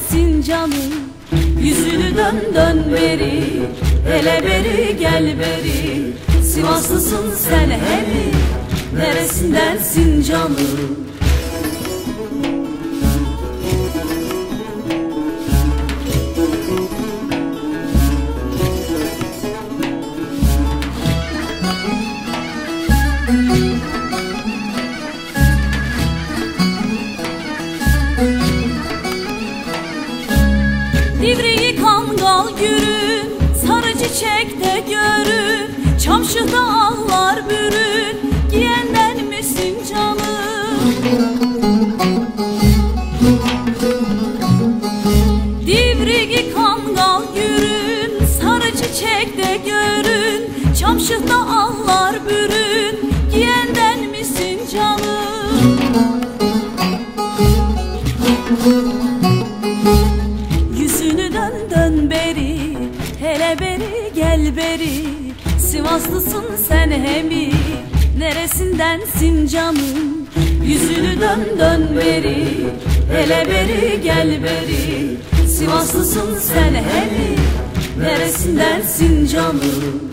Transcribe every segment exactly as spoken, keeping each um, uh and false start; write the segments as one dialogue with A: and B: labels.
A: Neresindensin canım? Yüzünü dön dön beri, hele beri gel beri. Sivaslısın sen hemi, neresindensin canım? Divriği kangal gürün, sarı çiçekte görün, çamşıda ağlar bürün, giyenden misin canım? Divriği kangal gürün, sarı çiçekte görün, çamşıda ağlar bürün, giyenden misin canım? Yüzünü dön dön beri, hele beri gel beri. Sivaslısın sen hemi, neresindensin canım? Yüzünü dön dön beri, hele beri gel beri. Sivaslısın sen hemi, neresindensin canım?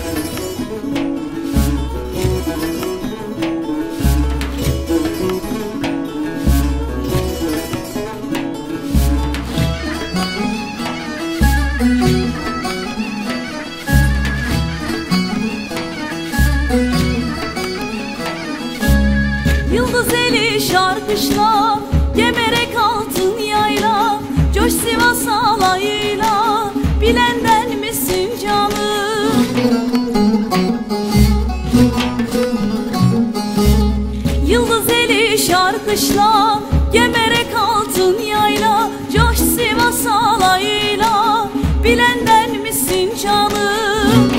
A: Yıldız eli şarkışla, gemerek altın yayla, coş Sivas alayıyla, bilenden misin canım? Yıldız eli şarkışla, gemerek altın yayla, coş Sivas alayıyla, bilenden misin canım?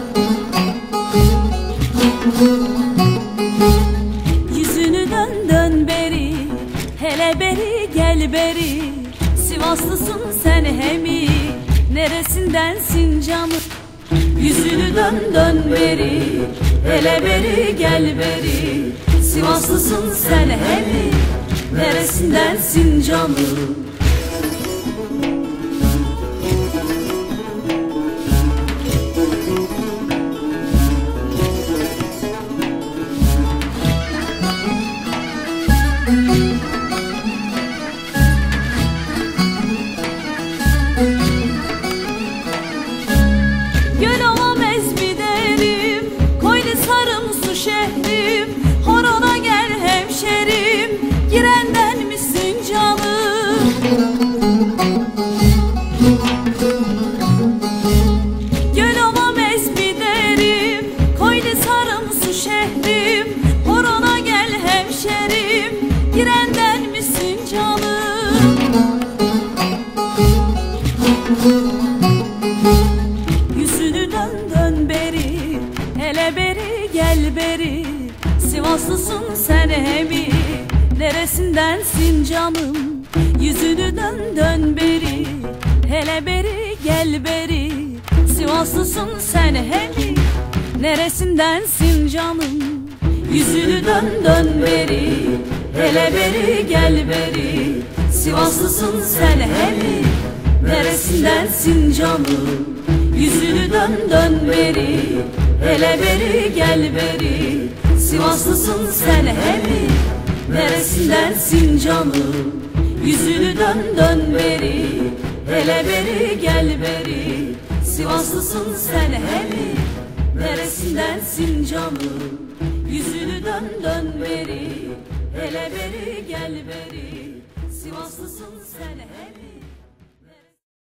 A: Yüzünü dön dön beri, hele beri gel beri. Sivaslısın sen hemi, neresindensin canım? Yüzünü dön dön beri, hele beri gel beri. Sivaslısın sen hemi, neresindensin canım? Gölova mezbi derim, koydu sarım su şehrim. Horona gel hemşerim, girenden misin canım? Gölova mezbi derim, koydu sarım su şehrim. Horona gel hemşerim, girenden misin canım? Yüzünü dön dön beri, hele beri gel beri. Sivaslısın sen hemi, neresindensin canım? Yüzünü dön dön beri, hele beri gel beri. Sivaslısın sen hemi, neresindensin canım? Yüzünü dön dön beri, hele beri gel beri. Sivaslısın sen hemi, neresindensin canım? Yüzünü dön dön beri, hele beri gel beri. Sivaslısın sen hemi, neresindensin canım? Yüzünü dön dön beri, hele beri gel beri. Sivaslısın sen hemi, neresindensin canım? Yüzünü dön dön beri, hele beri gel beri. Sivaslısın sen hemi,